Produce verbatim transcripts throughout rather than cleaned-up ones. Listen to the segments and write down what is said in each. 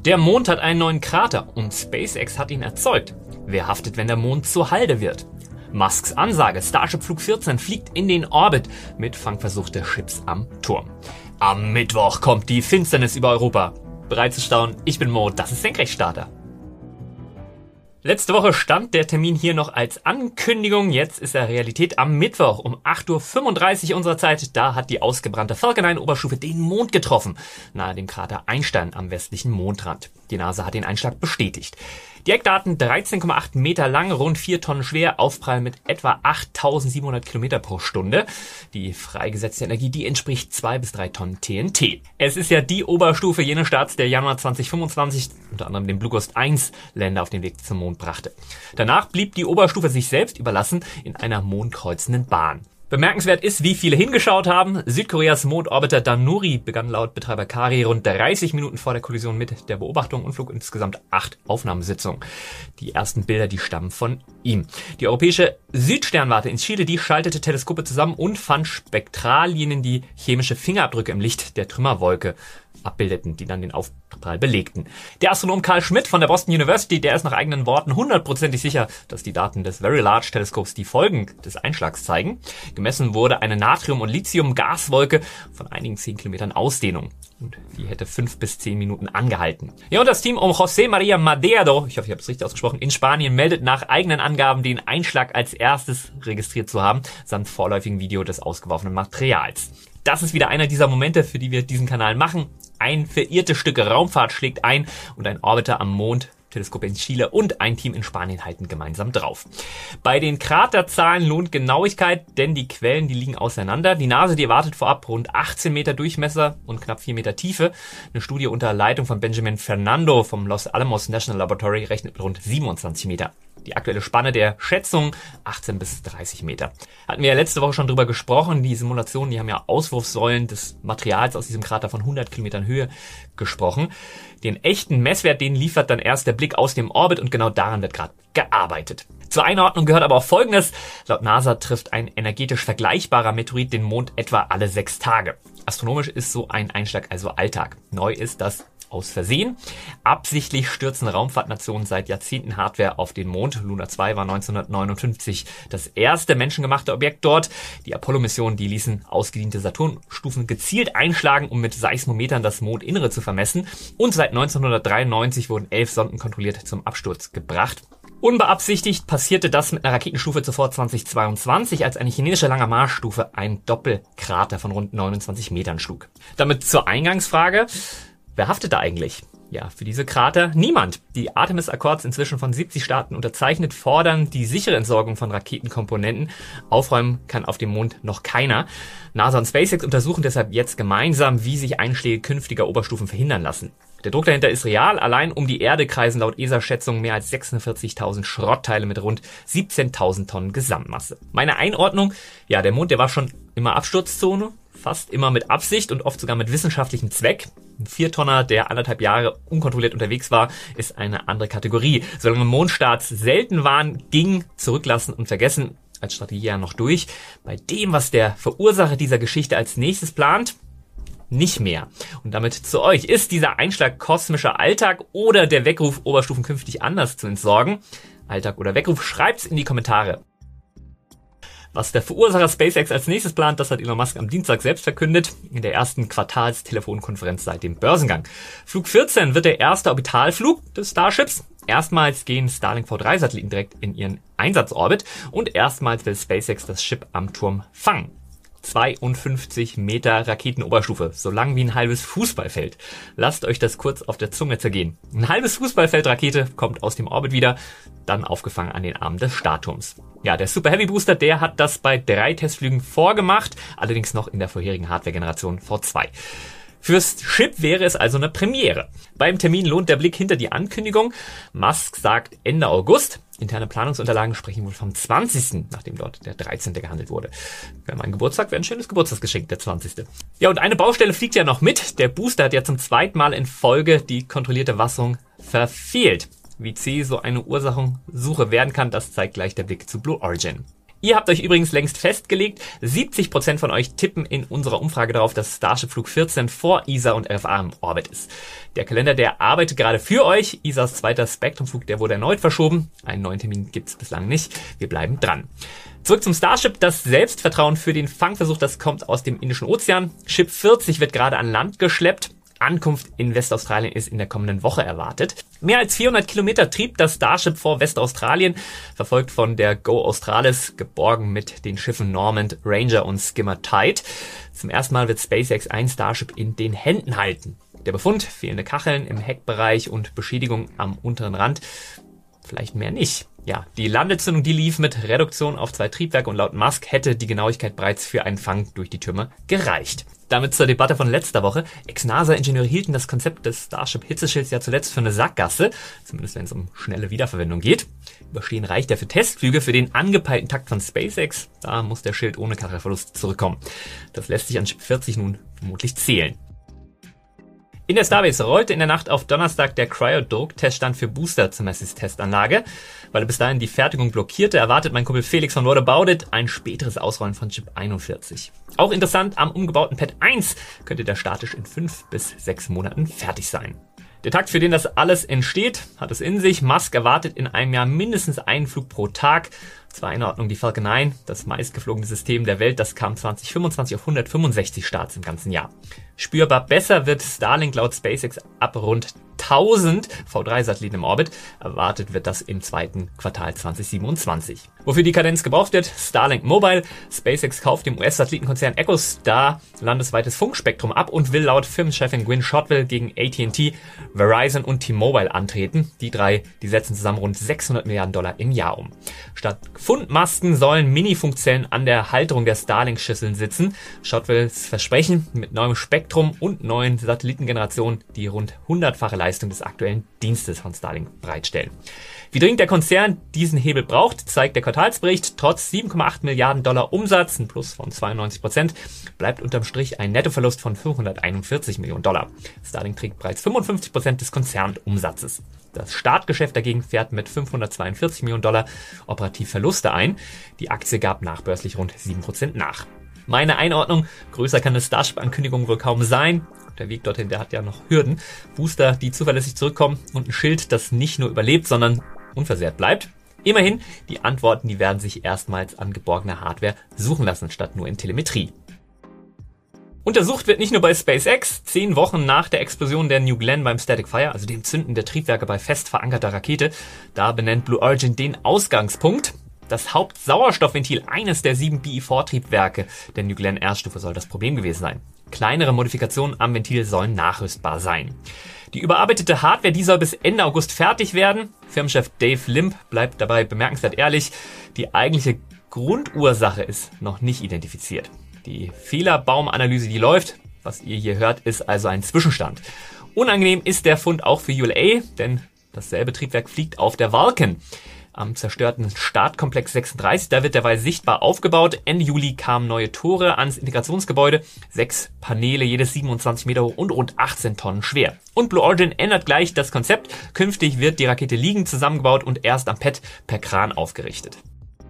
Der Mond hat einen neuen Krater und SpaceX hat ihn erzeugt. Wer haftet, wenn der Mond zur Halde wird? Musks Ansage, Starship Flug vierzehn fliegt in den Orbit mit Fangversuch der Chips am Turm. Am Mittwoch kommt die Finsternis über Europa. Bereit zu staunen? Ich bin Mo, das ist Senkrechtstarter. Letzte Woche stand der Termin hier noch als Ankündigung, jetzt ist er Realität am Mittwoch um acht Uhr fünfunddreißig unserer Zeit. Da hat die ausgebrannte Falcon neun Oberstufe den Mond getroffen, nahe dem Krater Einstein am westlichen Mondrand. Die NASA hat den Einschlag bestätigt. Die Eckdaten: dreizehn Komma acht Meter lang, rund vier Tonnen schwer, Aufprall mit etwa achttausendsiebenhundert Kilometer pro Stunde. Die freigesetzte Energie, die entspricht zwei bis drei Tonnen T N T. Es ist ja die Oberstufe jenes Starts, der Januar zweitausendfünfundzwanzig unter anderem den Blue Ghost eins Länder auf den Weg zum Mond brachte. Danach blieb die Oberstufe sich selbst überlassen in einer mondkreuzenden Bahn. Bemerkenswert ist, wie viele hingeschaut haben. Südkoreas Mondorbiter Danuri begann laut Betreiber Kari rund dreißig Minuten vor der Kollision mit der Beobachtung und flog insgesamt acht Aufnahmesitzungen. Die ersten Bilder, die stammen von ihm. Die europäische Südsternwarte in Chile, die schaltete Teleskope zusammen und fand Spektrallinien, die chemische Fingerabdrücke im Licht der Trümmerwolke abbildeten, die dann den Aufprall belegten. Der Astronom Carl Schmidt von der Boston University, der ist nach eigenen Worten hundertprozentig sicher, dass die Daten des Very Large Teleskops die Folgen des Einschlags zeigen. Gemessen wurde eine Natrium- und Lithium-Gaswolke von einigen zehn Kilometern Ausdehnung. Und die hätte fünf bis zehn Minuten angehalten. Ja, und das Team um José María Madero, ich hoffe, ich habe es richtig ausgesprochen, in Spanien meldet nach eigenen Angaben den Einschlag als erstes registriert zu haben, samt vorläufigen Video des ausgeworfenen Materials. Das ist wieder einer dieser Momente, für die wir diesen Kanal machen. Ein verirrtes Stück Raumfahrt schlägt ein und ein Orbiter am Mond, Teleskope in Chile und ein Team in Spanien halten gemeinsam drauf. Bei den Kraterzahlen lohnt Genauigkeit, denn die Quellen, die liegen auseinander. Die NASA, die erwartet vorab rund achtzehn Meter Durchmesser und knapp vier Meter Tiefe. Eine Studie unter Leitung von Benjamin Fernando vom Los Alamos National Laboratory rechnet mit rund siebenundzwanzig Meter. Die aktuelle Spanne der Schätzung achtzehn bis dreißig Meter. Hatten wir ja letzte Woche schon drüber gesprochen. Die Simulationen, die haben ja Auswurfsäulen des Materials aus diesem Krater von hundert Kilometern Höhe gesprochen. Den echten Messwert, den liefert dann erst der Blick aus dem Orbit und genau daran wird gerade gearbeitet. Zur Einordnung gehört aber auch Folgendes. Laut NASA trifft ein energetisch vergleichbarer Meteorit den Mond etwa alle sechs Tage. Astronomisch ist so ein Einschlag also Alltag. Neu ist das aus Versehen. Absichtlich stürzen Raumfahrtnationen seit Jahrzehnten Hardware auf den Mond. Luna zwei war neunzehnhundertneunundfünfzig das erste menschengemachte Objekt dort. Die Apollo-Missionen, die ließen ausgediente Saturnstufen gezielt einschlagen, um mit Seismometern das Mondinnere zu vermessen. Und seit neunzehnhundertdreiundneunzig wurden elf Sonden kontrolliert zum Absturz gebracht. Unbeabsichtigt passierte das mit einer Raketenstufe zuvor zweitausendzweiundzwanzig, als eine chinesische Lange Marsch-Stufe einen Doppelkrater von rund neunundzwanzig Metern schlug. Damit zur Eingangsfrage: Wer haftet da eigentlich? Ja, für diese Krater niemand. Die Artemis-Accords, inzwischen von siebzig Staaten unterzeichnet, fordern die sichere Entsorgung von Raketenkomponenten. Aufräumen kann auf dem Mond noch keiner. NASA und SpaceX untersuchen deshalb jetzt gemeinsam, wie sich Einschläge künftiger Oberstufen verhindern lassen. Der Druck dahinter ist real. Allein um die Erde kreisen laut E S A-Schätzungen mehr als sechsundvierzigtausend Schrottteile mit rund siebzehntausend Tonnen Gesamtmasse. Meine Einordnung: Ja, der Mond, der war schon immer Absturzzone, fast immer mit Absicht und oft sogar mit wissenschaftlichem Zweck. Ein Viertonner, der anderthalb Jahre unkontrolliert unterwegs war, ist eine andere Kategorie. Solange Mondstarts selten waren, ging Zurücklassen und Vergessen als Strategie ja noch durch. Bei dem, was der Verursacher dieser Geschichte als nächstes plant, nicht mehr. Und damit zu euch: Ist dieser Einschlag kosmischer Alltag oder der Weckruf, Oberstufen künftig anders zu entsorgen? Alltag oder Weckruf? Schreibt's in die Kommentare. Was der Verursacher SpaceX als nächstes plant, das hat Elon Musk am Dienstag selbst verkündet, in der ersten Quartalstelefonkonferenz seit dem Börsengang. Flug vierzehn wird der erste Orbitalflug des Starships. Erstmals gehen Starlink V drei Satelliten direkt in ihren Einsatzorbit und erstmals will SpaceX das Chip am Turm fangen. zweiundfünfzig Meter Raketenoberstufe, so lang wie ein halbes Fußballfeld. Lasst euch das kurz auf der Zunge zergehen. Ein halbes Fußballfeld Rakete kommt aus dem Orbit wieder, dann aufgefangen an den Armen des Startturms. Ja, der Super Heavy Booster, der hat das bei drei Testflügen vorgemacht, allerdings noch in der vorherigen Hardware-Generation V zwei. Fürs Chip wäre es also eine Premiere. Beim Termin lohnt der Blick hinter die Ankündigung. Musk sagt Ende August. Interne Planungsunterlagen sprechen wohl vom zwanzigsten, nachdem dort der dreizehnte gehandelt wurde. Wäre mein Geburtstag, wäre ein schönes Geburtstagsgeschenk, der zwanzigste Ja, und eine Baustelle fliegt ja noch mit. Der Booster hat ja zum zweiten Mal in Folge die kontrollierte Wasserung verfehlt. Wie zäh so eine Ursachensuche werden kann, das zeigt gleich der Blick zu Blue Origin. Ihr habt euch übrigens längst festgelegt, siebzig Prozent von euch tippen in unserer Umfrage darauf, dass Starship Flug vierzehn vor E S A und R F A im Orbit ist. Der Kalender, der arbeitet gerade für euch. E S As zweiter Spectrum-Flug, der wurde erneut verschoben. Einen neuen Termin gibt's bislang nicht. Wir bleiben dran. Zurück zum Starship. Das Selbstvertrauen für den Fangversuch, das kommt aus dem Indischen Ozean. Ship vierzig wird gerade an Land geschleppt. Ankunft in Westaustralien ist in der kommenden Woche erwartet. Mehr als vierhundert Kilometer trieb das Starship vor Westaustralien, verfolgt von der Go Australis, geborgen mit den Schiffen Normand, Ranger und Skimmer Tide. Zum ersten Mal wird SpaceX ein Starship in den Händen halten. Der Befund, fehlende Kacheln im Heckbereich und Beschädigung am unteren Rand, vielleicht mehr nicht. Ja, die Landezündung, die lief mit Reduktion auf zwei Triebwerke und laut Musk hätte die Genauigkeit bereits für einen Fang durch die Türme gereicht. Damit zur Debatte von letzter Woche. Ex-NASA-Ingenieure hielten das Konzept des Starship-Hitzeschilds ja zuletzt für eine Sackgasse, zumindest wenn es um schnelle Wiederverwendung geht. Überstehen reicht ja für Testflüge. Für den angepeilten Takt von SpaceX, da muss der Schild ohne Kachelverlust zurückkommen. Das lässt sich an Chip vierzig nun vermutlich zählen. In der Starbase rollte in der Nacht auf Donnerstag der Cryo-Druck-Teststand für Booster zur Messis-Testanlage. Weil er bis dahin die Fertigung blockierte, erwartet mein Kumpel Felix von What About It ein späteres Ausrollen von Chip einundvierzig. Auch interessant, am umgebauten Pad eins könnte der statisch in fünf bis sechs Monaten fertig sein. Der Takt, für den das alles entsteht, hat es in sich. Musk erwartet in einem Jahr mindestens einen Flug pro Tag. Zur Einordnung die Falcon neun, das meistgeflogene System der Welt, das kam zwanzig fünfundzwanzig auf hundertfünfundsechzig Starts im ganzen Jahr. Spürbar besser wird Starlink laut SpaceX ab rund tausend V drei Satelliten im Orbit. Erwartet wird das im zweiten Quartal zwanzig siebenundzwanzig. Wofür die Kadenz gebraucht wird? Starlink Mobile. SpaceX kauft dem U S-Satellitenkonzern EchoStar landesweites Funkspektrum ab und will laut Firmenchefin Gwynne Shotwell gegen A T and T, Verizon und T-Mobile antreten. Die drei, die setzen zusammen rund sechshundert Milliarden Dollar im Jahr um. Statt Fundmasken sollen Mini-Funkzellen an der Halterung der Starlink-Schüsseln sitzen. Shotwells Versprechen mit neuem Spektrum und neuen Satellitengenerationen, die rund hundertfache Leistung des aktuellen Dienstes von Starlink bereitstellen. Wie dringend der Konzern diesen Hebel braucht, zeigt der Quartalsbericht. Trotz sieben Komma acht Milliarden Dollar Umsatz, ein Plus von zweiundneunzig Prozent, bleibt unterm Strich ein Nettoverlust von fünfhunderteinundvierzig Millionen Dollar. Starlink trägt bereits fünfundfünfzig Prozent des Konzernumsatzes. Das Startgeschäft dagegen fährt mit fünfhundertzweiundvierzig Millionen Dollar operativ Verluste ein. Die Aktie gab nachbörslich rund sieben Prozent nach. Meine Einordnung, größer kann eine Starship-Ankündigung wohl kaum sein. Der Weg dorthin, der hat ja noch Hürden. Booster, die zuverlässig zurückkommen und ein Schild, das nicht nur überlebt, sondern unversehrt bleibt. Immerhin, die Antworten, die werden sich erstmals an geborgener Hardware suchen lassen, statt nur in Telemetrie. Untersucht wird nicht nur bei SpaceX. Zehn Wochen nach der Explosion der New Glenn beim Static Fire, also dem Zünden der Triebwerke bei fest verankerter Rakete, da benennt Blue Origin den Ausgangspunkt. Das Hauptsauerstoffventil eines der sieben B E vier Triebwerke der New Glenn Erststufe soll das Problem gewesen sein. Kleinere Modifikationen am Ventil sollen nachrüstbar sein. Die überarbeitete Hardware, die soll bis Ende August fertig werden. Firmenchef Dave Limp bleibt dabei bemerkenswert ehrlich. Die eigentliche Grundursache ist noch nicht identifiziert. Die Fehlerbaumanalyse, die läuft. Was ihr hier hört, ist also ein Zwischenstand. Unangenehm ist der Fund auch für U L A, denn dasselbe Triebwerk fliegt auf der Vulcan. Am zerstörten Startkomplex sechsunddreißig, da wird derweil sichtbar aufgebaut. Ende Juli kamen neue Tore ans Integrationsgebäude. Sechs Paneele, jedes siebenundzwanzig Meter hoch und rund achtzehn Tonnen schwer. Und Blue Origin ändert gleich das Konzept. Künftig wird die Rakete liegend zusammengebaut und erst am Pad per Kran aufgerichtet.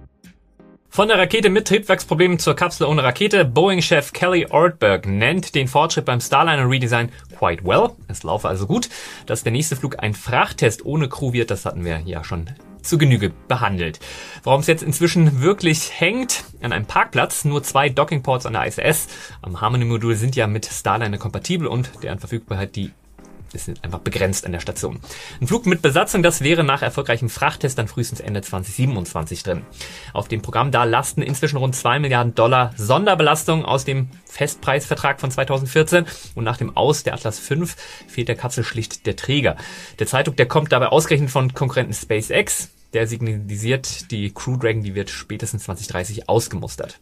Von der Rakete mit Triebwerksproblemen zur Kapsel ohne Rakete. Boeing-Chef Kelly Ortberg nennt den Fortschritt beim Starliner Redesign quite well. Es laufe also gut. Dass der nächste Flug ein Frachttest ohne Crew wird, das hatten wir ja schon zu Genüge behandelt. Worum es jetzt inzwischen wirklich hängt, an einem Parkplatz, nur zwei Dockingports an der I S S. Am Harmony-Modul sind ja mit Starliner kompatibel und deren Verfügbarkeit, die ist einfach begrenzt an der Station. Ein Flug mit Besatzung, das wäre nach erfolgreichem Frachttest dann frühestens Ende zwanzig siebenundzwanzig drin. Auf dem Programm da lasten inzwischen rund zwei Milliarden Dollar Sonderbelastung aus dem Festpreisvertrag von zweitausendvierzehn und nach dem Aus der Atlas fünf fehlt der Kapsel schlicht der Träger. Der Zeitdruck, der kommt dabei ausgerechnet von Konkurrenten SpaceX. Der signalisiert, die Crew Dragon, die wird spätestens zwanzig dreißig ausgemustert.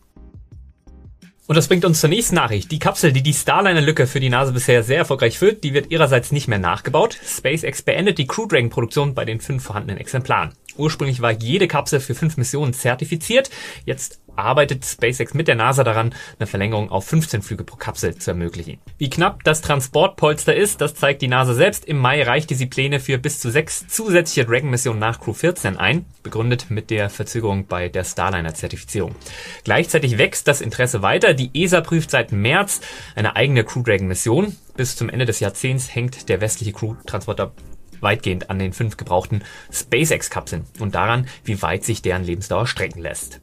Und das bringt uns zur nächsten Nachricht. Die Kapsel, die die Starliner-Lücke für die NASA bisher sehr erfolgreich füllt, die wird ihrerseits nicht mehr nachgebaut. SpaceX beendet die Crew Dragon-Produktion bei den fünf vorhandenen Exemplaren. Ursprünglich war jede Kapsel für fünf Missionen zertifiziert. Jetzt arbeitet SpaceX mit der NASA daran, eine Verlängerung auf fünfzehn Flüge pro Kapsel zu ermöglichen. Wie knapp das Transportpolster ist, das zeigt die NASA selbst. Im Mai reichte sie Pläne für bis zu sechs zusätzliche Dragon-Missionen nach Crew vierzehn ein, begründet mit der Verzögerung bei der Starliner-Zertifizierung. Gleichzeitig wächst das Interesse weiter. Die E S A prüft seit März eine eigene Crew Dragon-Mission. Bis zum Ende des Jahrzehnts hängt der westliche Crew-Transporter weitgehend an den fünf gebrauchten SpaceX-Kapseln und daran, wie weit sich deren Lebensdauer strecken lässt.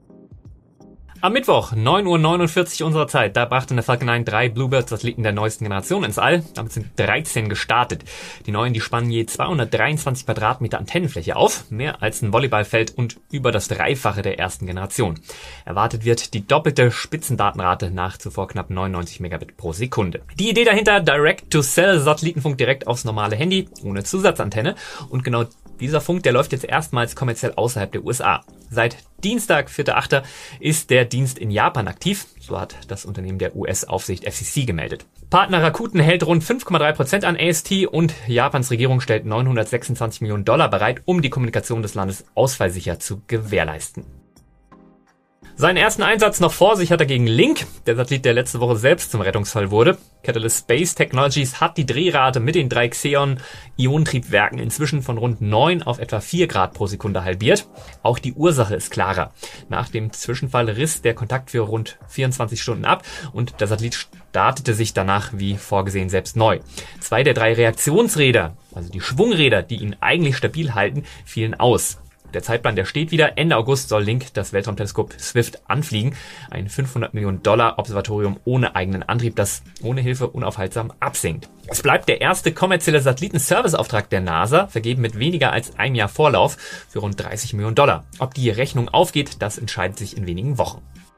Am Mittwoch, neun Uhr neunundvierzig unserer Zeit, da brachte eine Falcon nine drei Bluebird-Satelliten der neuesten Generation ins All. Damit sind dreizehn gestartet. Die neuen, die spannen je zweihundertdreiundzwanzig Quadratmeter Antennenfläche auf, mehr als ein Volleyballfeld und über das Dreifache der ersten Generation. Erwartet wird die doppelte Spitzendatenrate nach zuvor knapp neunundneunzig Megabit pro Sekunde. Die Idee dahinter, Direct-to-Cell-Satellitenfunk direkt aufs normale Handy, ohne Zusatzantenne. Und genau dieser Funk, der läuft jetzt erstmals kommerziell außerhalb der U S A. Seit Dienstag, vierter achter ist der Dienst in Japan aktiv. So hat das Unternehmen der U S-Aufsicht F C C gemeldet. Partner Rakuten hält rund fünf Komma drei Prozent an A S T und Japans Regierung stellt neunhundertsechsundzwanzig Millionen Dollar bereit, um die Kommunikation des Landes ausfallsicher zu gewährleisten. Seinen ersten Einsatz noch vor sich hat er gegen Link, der Satellit, der letzte Woche selbst zum Rettungsfall wurde. Catalyst Space Technologies hat die Drehrate mit den drei Xeon-Ionentriebwerken inzwischen von rund neun auf etwa vier Grad pro Sekunde halbiert. Auch die Ursache ist klarer. Nach dem Zwischenfall riss der Kontakt für rund vierundzwanzig Stunden ab und der Satellit startete sich danach wie vorgesehen selbst neu. Zwei der drei Reaktionsräder, also die Schwungräder, die ihn eigentlich stabil halten, fielen aus. Der Zeitplan, der steht wieder. Ende August soll Link das Weltraumteleskop Swift anfliegen. Ein fünfhundert Millionen Dollar Observatorium ohne eigenen Antrieb, das ohne Hilfe unaufhaltsam absinkt. Es bleibt der erste kommerzielle Satellitenserviceauftrag der NASA, vergeben mit weniger als einem Jahr Vorlauf für rund dreißig Millionen Dollar. Ob die Rechnung aufgeht, das entscheidet sich in wenigen Wochen.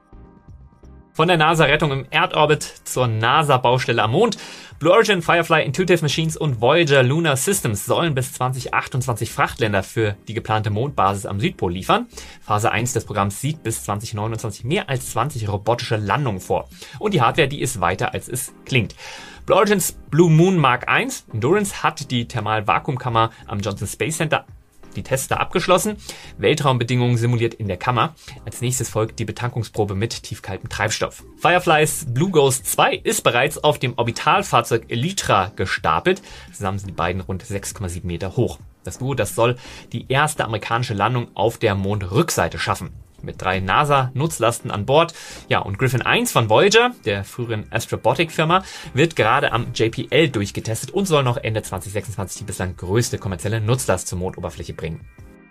Von der NASA-Rettung im Erdorbit zur NASA-Baustelle am Mond. Blue Origin, Firefly, Intuitive Machines und Voyager Lunar Systems sollen bis zwanzig achtundzwanzig Frachtländer für die geplante Mondbasis am Südpol liefern. Phase eins des Programms sieht bis zwanzig neunundzwanzig mehr als zwanzig robotische Landungen vor. Und die Hardware, die ist weiter, als es klingt. Blue Origins Blue Moon Mark eins Endurance hat die Thermal-Vakuumkammer am Johnson Space Center die Tests da abgeschlossen. Weltraumbedingungen simuliert in der Kammer. Als nächstes folgt die Betankungsprobe mit tiefkaltem Treibstoff. Fireflys Blue Ghost zwei ist bereits auf dem Orbitalfahrzeug Elytra gestapelt. Zusammen sind die beiden rund sechs Komma sieben Meter hoch. Das Duo, das soll die erste amerikanische Landung auf der Mondrückseite schaffen. Mit drei NASA-Nutzlasten an Bord. Ja, und Griffin eins von Voyager, der früheren Astrobotic-Firma, wird gerade am J P L durchgetestet und soll noch Ende zwanzig sechsundzwanzig die bislang größte kommerzielle Nutzlast zur Mondoberfläche bringen.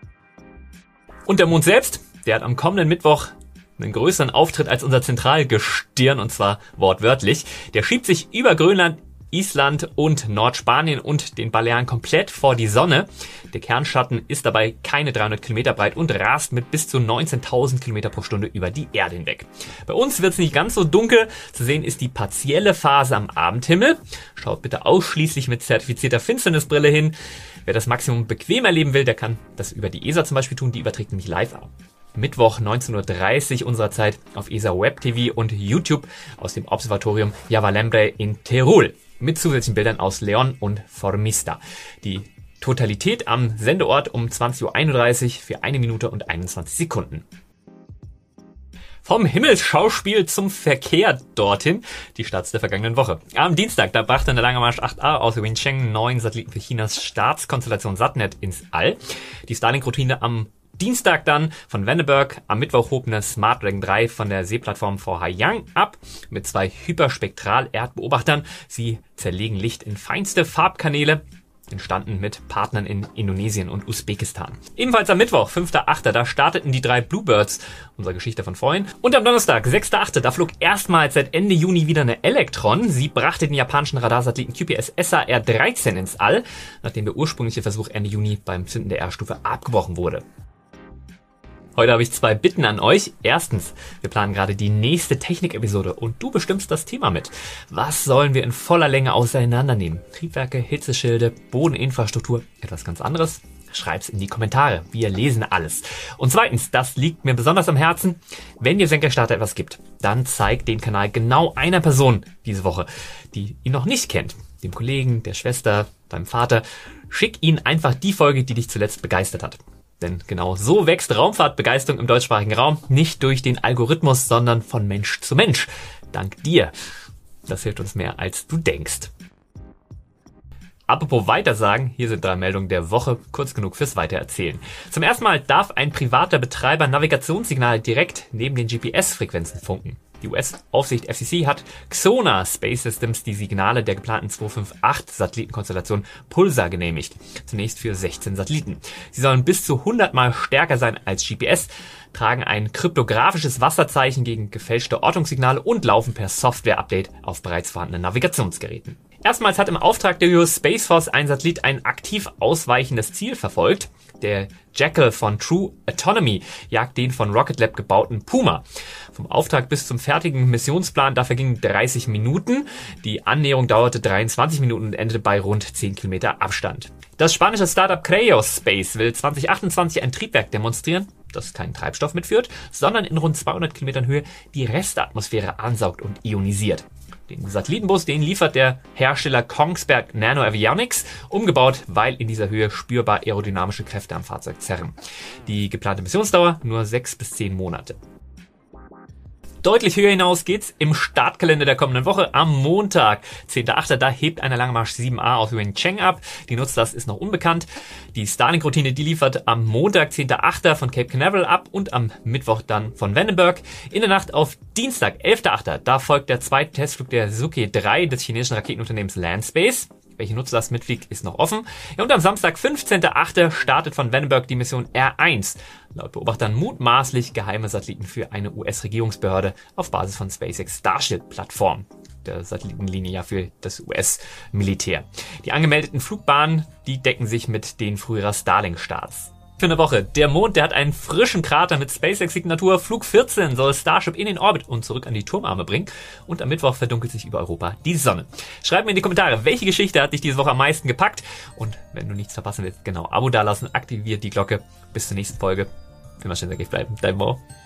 Und der Mond selbst, der hat am kommenden Mittwoch einen größeren Auftritt als unser Zentralgestirn, und zwar wortwörtlich. Der schiebt sich über Grönland, Island und Nordspanien und den Balearen komplett vor die Sonne. Der Kernschatten ist dabei keine dreihundert Kilometer breit und rast mit bis zu neunzehntausend Kilometer pro Stunde über die Erde hinweg. Bei uns wird es nicht ganz so dunkel. Zu sehen ist die partielle Phase am Abendhimmel. Schaut bitte ausschließlich mit zertifizierter Finsternisbrille hin. Wer das Maximum bequem erleben will, der kann das über die E S A zum Beispiel tun. Die überträgt nämlich live ab. Mittwoch neunzehn Uhr dreißig unserer Zeit auf E S A Web T V und YouTube aus dem Observatorium Javalembre in Tirol. Mit zusätzlichen Bildern aus León und Formista. Die Totalität am Sendeort um zwanzig Uhr einunddreißig für eine Minute und einundzwanzig Sekunden. Vom Himmelsschauspiel zum Verkehr dorthin, die Starts der vergangenen Woche. Am Dienstag, da brachte eine Lange Marsch acht A aus Wencheng neun Satelliten für Chinas Staatskonstellation Satnet ins All. Die Starlink-Routine am Dienstag dann von Vandenberg, am Mittwoch hob eine Smart Dragon drei von der Seeplattform vor Haiyang ab mit zwei Hyperspektral-Erdbeobachtern. Sie zerlegen Licht in feinste Farbkanäle, entstanden mit Partnern in Indonesien und Usbekistan. Ebenfalls am Mittwoch, fünfter achter da starteten die drei Bluebirds, unsere Geschichte von vorhin. Und am Donnerstag, sechster achter da flog erstmals seit Ende Juni wieder eine Electron. Sie brachte den japanischen Radarsatelliten Q P S S A R dreizehn ins All, nachdem der ursprüngliche Versuch Ende Juni beim Zünden der R-Stufe abgebrochen wurde. Heute habe ich zwei Bitten an euch. Erstens, wir planen gerade die nächste Technik-Episode und du bestimmst das Thema mit. Was sollen wir in voller Länge auseinandernehmen? Triebwerke, Hitzeschilde, Bodeninfrastruktur, etwas ganz anderes? Schreib's in die Kommentare. Wir lesen alles. Und zweitens, das liegt mir besonders am Herzen, wenn dir Senkrechtstarter etwas gibt, dann zeig den Kanal genau einer Person diese Woche, die ihn noch nicht kennt. Dem Kollegen, der Schwester, deinem Vater. Schick ihnen einfach die Folge, die dich zuletzt begeistert hat. Denn genau so wächst Raumfahrtbegeisterung im deutschsprachigen Raum. Nicht durch den Algorithmus, sondern von Mensch zu Mensch. Dank dir. Das hilft uns mehr, als du denkst. Apropos Weitersagen, hier sind drei Meldungen der Woche, kurz genug fürs Weitererzählen. Zum ersten Mal darf ein privater Betreiber Navigationssignale direkt neben den G P S-Frequenzen funken. Die U S-Aufsicht F C C hat Xona Space Systems die Signale der geplanten zwei fünf acht Satellitenkonstellation Pulsar genehmigt. Zunächst für sechzehn Satelliten. Sie sollen bis zu hundert Mal stärker sein als G P S, tragen ein kryptografisches Wasserzeichen gegen gefälschte Ortungssignale und laufen per Software-Update auf bereits vorhandenen Navigationsgeräten. Erstmals hat im Auftrag der U S Space Force ein Satellit ein aktiv ausweichendes Ziel verfolgt. Der Jackal von True Autonomy jagt den von Rocket Lab gebauten Puma. Vom Auftrag bis zum fertigen Missionsplan, da vergingen dreißig Minuten. Die Annäherung dauerte dreiundzwanzig Minuten und endete bei rund zehn Kilometer Abstand. Das spanische Startup Creios Space will zwanzig achtundzwanzig ein Triebwerk demonstrieren, das keinen Treibstoff mitführt, sondern in rund zweihundert Kilometern Höhe die Restatmosphäre ansaugt und ionisiert. Den Satellitenbus, den liefert der Hersteller Kongsberg Nano Avionics, umgebaut, weil in dieser Höhe spürbar aerodynamische Kräfte am Fahrzeug zerren. Die geplante Missionsdauer nur sechs bis zehn Monate. Deutlich höher hinaus geht's im Startkalender der kommenden Woche am Montag, zehnter achter Da hebt eine Langmarsch sieben A aus Wencheng ab. Die Nutzlast ist noch unbekannt. Die Starlink-Routine, die liefert am Montag, zehnter achter von Cape Canaveral ab und am Mittwoch dann von Vandenberg. In der Nacht auf Dienstag, elfter achter Da folgt der zweite Testflug der Sukhoi drei des chinesischen Raketenunternehmens Landspace. Welche Nutzlast mitfliegt, ist noch offen. Ja, und am Samstag, fünfzehnter achter startet von Vandenberg die Mission R eins. Laut Beobachtern mutmaßlich geheime Satelliten für eine U S-Regierungsbehörde auf Basis von SpaceX Starship-Plattform. Der Satellitenlinie ja für das U S-Militär. Die angemeldeten Flugbahnen, die decken sich mit den früherer Starlink-Starts. Für eine Woche. Der Mond, der hat einen frischen Krater mit SpaceX-Signatur. Flug vierzehn soll Starship in den Orbit und zurück an die Turmarme bringen. Und am Mittwoch verdunkelt sich über Europa die Sonne. Schreib mir in die Kommentare, welche Geschichte hat dich diese Woche am meisten gepackt? Und wenn du nichts verpassen willst, genau, Abo dalassen, aktiviert die Glocke. Bis zur nächsten Folge. Immer schön, sag ich bleiben. Dein Mo.